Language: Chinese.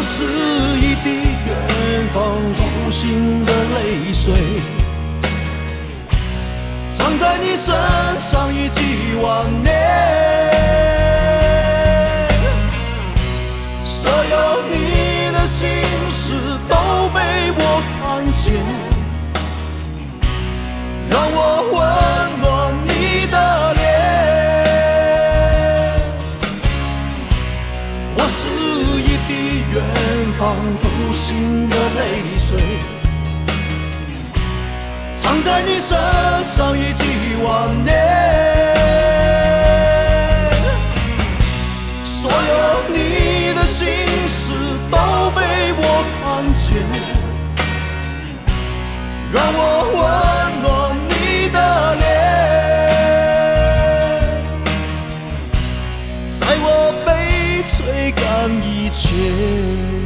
是一滴远方无形的泪水，藏在你身上已几万年。所有你的心事都被我看见，让我温暖你的脸。我是一滴远方无形的泪水，藏在你身上已几万年。所有你的心事都被我看见，让我温暖你的脸，在我被吹干以前。